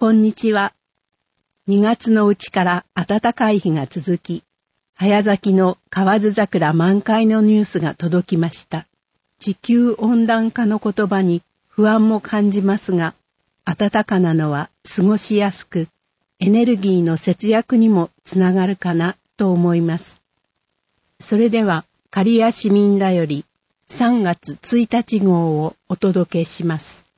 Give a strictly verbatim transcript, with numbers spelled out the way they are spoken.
こんにちは。にがつのうちから暖かい日が続き、早咲きの河津桜満開のニュースが届きました。地球温暖化の言葉に不安も感じますが、暖かなのは過ごしやすく、エネルギーの節約にもつながるかなと思います。それでは、刈谷市民だよりさんがつついたち号をお届けします。